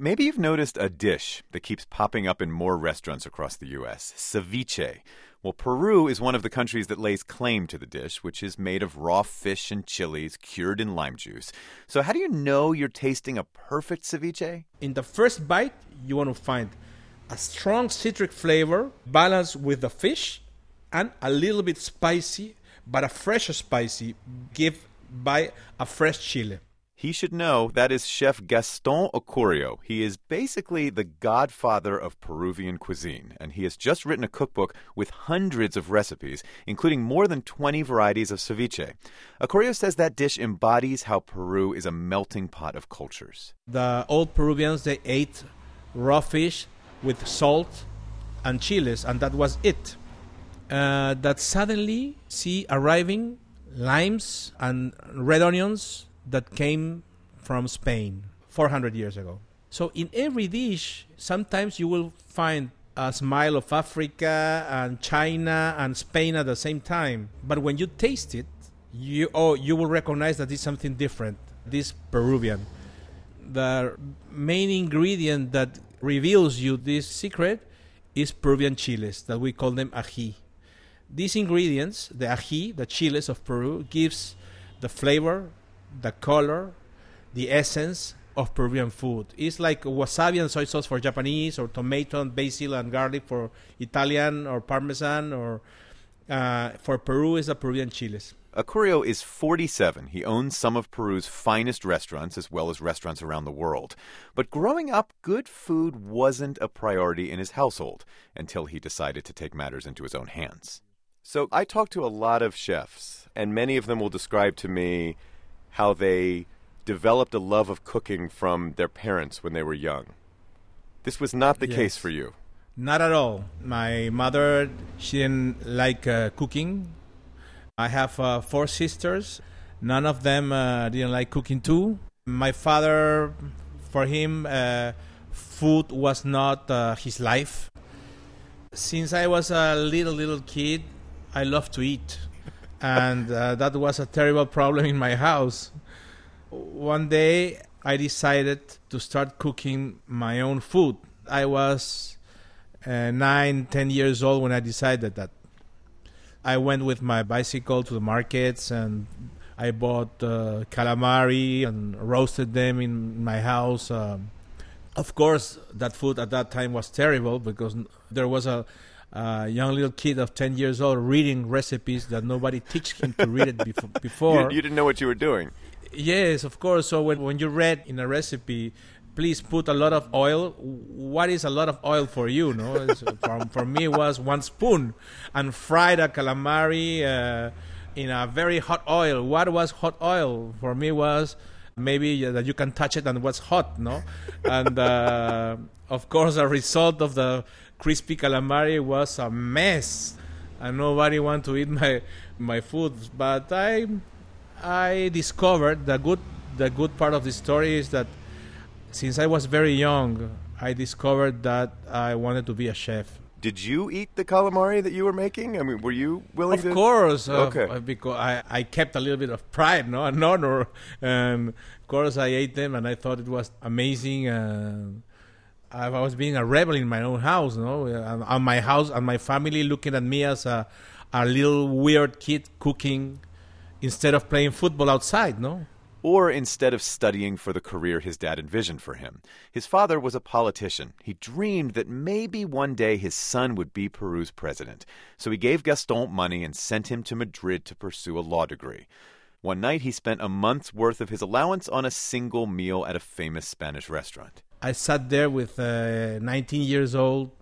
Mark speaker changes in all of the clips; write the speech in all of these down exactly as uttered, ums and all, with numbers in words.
Speaker 1: Maybe you've noticed a dish that keeps popping up in more restaurants across the U S, ceviche. Well, Peru is one of the countries that lays claim to the dish, which is made of raw fish and chilies cured in lime juice. So how do you know you're tasting a perfect ceviche?
Speaker 2: In the first bite, you want to find a strong citric flavor balanced with the fish and a little bit spicy, but a fresh spicy given by a fresh chile.
Speaker 1: He should know that is Chef Gaston Ocorio. He is basically the godfather of Peruvian cuisine, and he has just written a cookbook with hundreds of recipes, including more than twenty varieties of ceviche. Ocorio says that dish embodies how Peru is a melting pot of cultures.
Speaker 2: The old Peruvians, they ate raw fish with salt and chiles, and that was it. Uh, that suddenly see arriving limes and red onions that came from Spain four hundred years ago. So in every dish, sometimes you will find a smile of Africa and China and Spain at the same time. But when you taste it, you oh, you will recognize that it's something different. This Peruvian. The main ingredient that reveals you this secret is Peruvian chiles, that we call them ají. These ingredients, the ají, the chiles of Peru, gives the flavor, the color, the essence of Peruvian food. It's like wasabi and soy sauce for Japanese, or tomato and basil and garlic for Italian or Parmesan, or uh, for Peru is the Peruvian chiles.
Speaker 1: Ocorio is forty-seven. He owns some of Peru's finest restaurants as well as restaurants around the world. But growing up, good food wasn't a priority in his household until he decided to take matters into his own hands. So I talked to a lot of chefs, and many of them will describe to me how they developed a love of cooking from their parents when they were young. This was not the
Speaker 2: yes.
Speaker 1: case for you.
Speaker 2: Not at all. My mother, she didn't like uh, cooking. I have uh, four sisters. None of them uh, didn't like cooking too. My father, for him, uh, food was not uh, his life. Since I was a little, little kid, I loved to eat. And uh, that was a terrible problem in my house. One day, I decided to start cooking my own food. I was uh, nine, ten years old when I decided that. I went with my bicycle to the markets, and I bought uh, calamari and roasted them in my house. Um, of course, that food at that time was terrible because there was a a young little kid of ten years old reading recipes that nobody teach him to read it befo- before.
Speaker 1: You, you didn't know what you were doing.
Speaker 2: Yes, of course. So when, when you read in a recipe, please put a lot of oil. What is a lot of oil for you? No, for, for me, it was one spoon. And fried a calamari uh, in a very hot oil. What was hot oil? For me was maybe that you can touch it and what's hot, no? And uh, of course, the result of the crispy calamari was a mess, and nobody wanted to eat my my food. But I I discovered the good the good part of the story is that since I was very young, I discovered that I wanted to be a chef.
Speaker 1: Did you eat the calamari that you were making? I mean, were you willing
Speaker 2: of
Speaker 1: to?
Speaker 2: Of course. Uh,
Speaker 1: okay.
Speaker 2: Because I, I kept a little bit of pride, no, an honor. And of course, I ate them, and I thought it was amazing. Uh, I was being a rebel in my own house, no, and, and my house and my family looking at me as a a little weird kid cooking instead of playing football outside, no.
Speaker 1: Or instead of studying for the career his dad envisioned for him. His father was a politician. He dreamed that maybe one day his son would be Peru's president. So he gave Gaston money and sent him to Madrid to pursue a law degree. One night he spent a month's worth of his allowance on a single meal at a famous Spanish restaurant.
Speaker 2: I sat there with uh, nineteen years old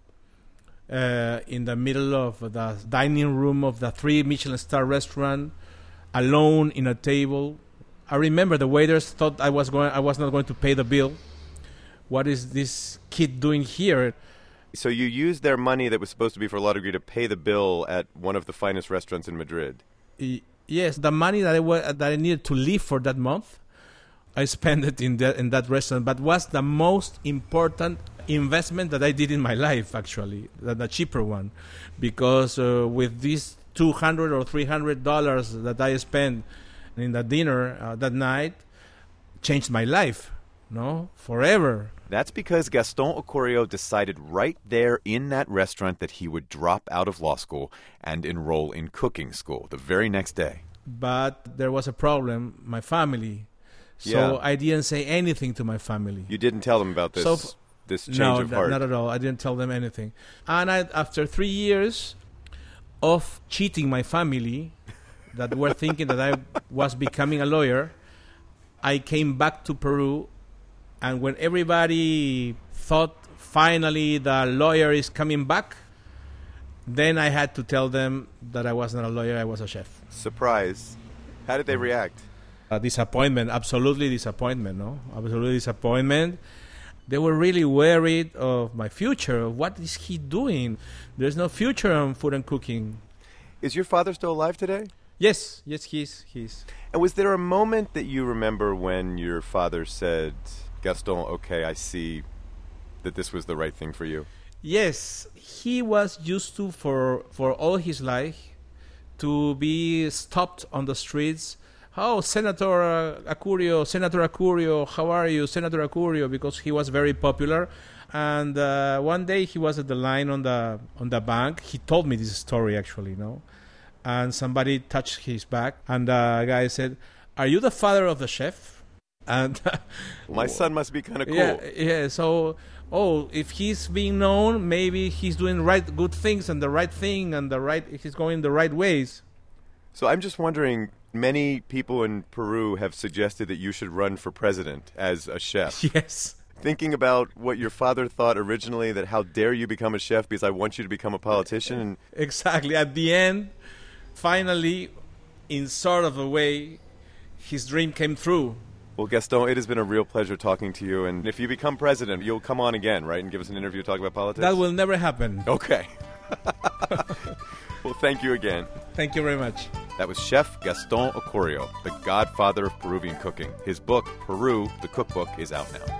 Speaker 2: uh, in the middle of the dining room of the three Michelin star restaurant, alone in a table. I remember the waiters thought I was going. I was not going to pay the bill. What is this kid doing here?
Speaker 1: So you used their money that was supposed to be for a law degree to pay the bill at one of the finest restaurants in Madrid.
Speaker 2: Y- yes, the money that I wa- that I needed to live for that month, I spent it in that in that restaurant. But was the most important investment that I did in my life, actually, the, the cheaper one, because uh, with these two hundred or three hundred dollars that I spent in the dinner uh, that night changed my life, no, forever.
Speaker 1: That's because Gaston Ocorio decided right there in that restaurant that he would drop out of law school and enroll in cooking school the very next day.
Speaker 2: But there was a problem, my family. So
Speaker 1: Yeah.
Speaker 2: I didn't say anything to my family.
Speaker 1: You didn't tell them about this,
Speaker 2: So f-
Speaker 1: this change
Speaker 2: no,
Speaker 1: of
Speaker 2: n-
Speaker 1: heart.
Speaker 2: not at all. I didn't tell them anything. And I, after three years of cheating my family, that were thinking that I was becoming a lawyer, I came back to Peru. And when everybody thought finally the lawyer is coming back, then I had to tell them that I was not a lawyer, I was a chef.
Speaker 1: Surprise. How did they react?
Speaker 2: A disappointment, absolutely disappointment, no? Absolutely disappointment. They were really worried of my future. What is he doing? There's no future on food and cooking.
Speaker 1: Is your father still alive today?
Speaker 2: Yes, yes, he's, he's.
Speaker 1: And was there a moment that you remember when your father said, Gaston, okay, I see that this was the right thing for you?
Speaker 2: Yes, he was used to, for, for all his life, to be stopped on the streets. Oh, Senator uh, Acurio, Senator Acurio, how are you, Senator Acurio? Because he was very popular. And uh, one day he was at the line on the on the bank. He told me this story, actually, no? And somebody touched his back, and the guy said, "Are you the father of the chef?" And
Speaker 1: My son must be kind of cool.
Speaker 2: yeah, yeah. So, oh, if he's being known, maybe he's doing right, good things, and the right thing, and the right, he's going the right ways.
Speaker 1: So I'm just wondering, many people in Peru have suggested that you should run for president as a chef.
Speaker 2: Yes.
Speaker 1: Thinking about what your father thought originally, that how dare you become a chef because I want you to become a politician. And
Speaker 2: Exactly. At the end, finally, in sort of a way, his dream came true.
Speaker 1: well, Gaston, it has been a real pleasure talking to you. And if you become president, you'll come on again, right, and give us an interview to talk about politics?
Speaker 2: That will never happen.
Speaker 1: Okay. Well, thank you again.
Speaker 2: Thank you very much.
Speaker 1: That was Chef Gaston Ocorio, the godfather of Peruvian cooking. His book, Peru, the Cookbook, is out now.